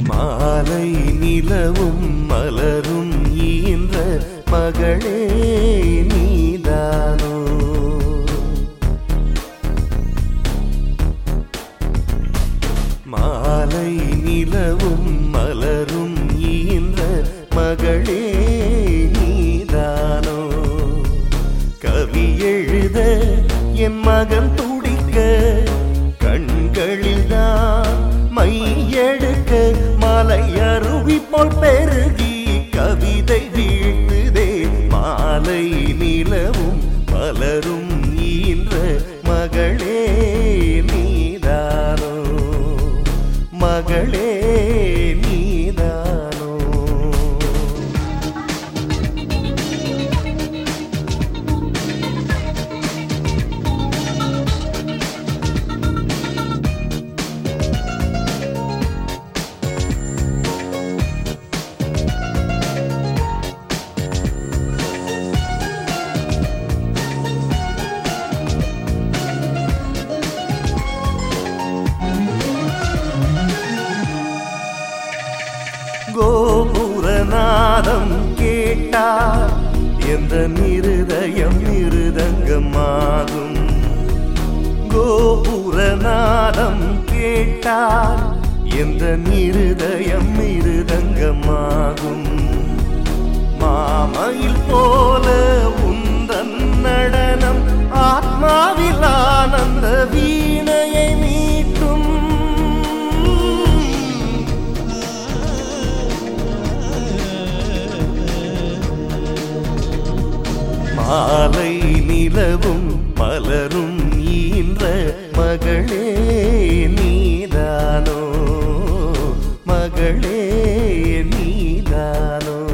மாலை நிலவும் மலரும் ஈன்ற மகளே நீதானோ. மாலை நிலவும் மலரும் ஈன்ற மகளே நீதானோ. கவி எழுத என் மகன் துடிக்க கண்களில்தான் மையெடுக்க மலை அருவி போல் பெருகி கவிதை வீழ்த்துதே. மாலை நிலவும் மலரும் ஈன்ற மகளே நீதானோ. மகளே நீதானோ. கோபுரநாதம் கேட்டார் என்ற நிருதயம் நிருதங்கமாகும். கோபுரநாதம் கேட்டார் என்ற நிருதயம் நிருதங்கமாகும். மாமயில் போல உந்தன் நடனம் ஆத்மாவில் ஆனந்த வீணையை மீட்டும். மாலை நிலவும் மலரும் ஈன்ற மகளே நீதானோ. மகளே நீதானோ.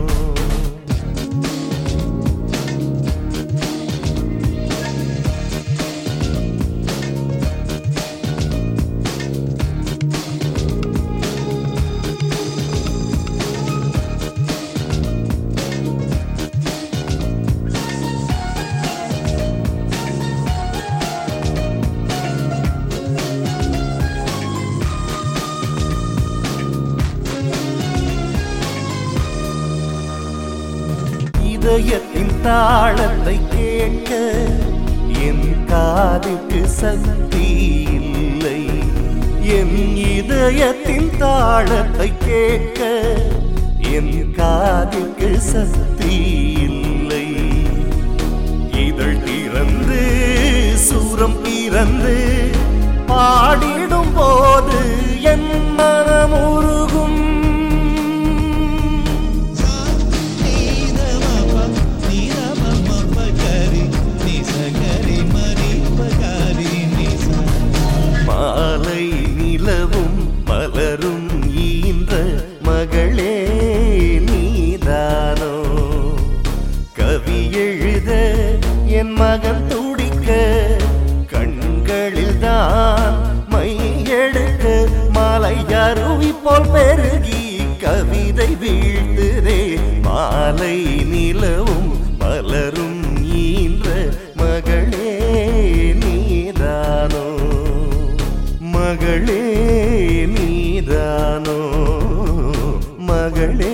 இதயத்தின் தாளத்தை கேட்க என் காதுக்கு சக்தி இல்லை. என் இதயத்தின் தாளத்தை கேட்க என் காதுக்கு சக்தி இல்லை. இதழ் திறந்து சூரம் பிறந்து பாடிடும் போது என் மனம் உருகும். மாலை நிலவும் மலரும் ஈன்ற மகளே நீதானோ. கவி எழுத என் மகன் துடிக்க கண்களில் தான் மையெடுக்க மலை அருவி போல் பெருகி கவிதை வீழ்த்துதே. மாலை நிலவும் மலரும் ஈன்ற மகளே நீதானோ. மகளே நீதானோ. மகளே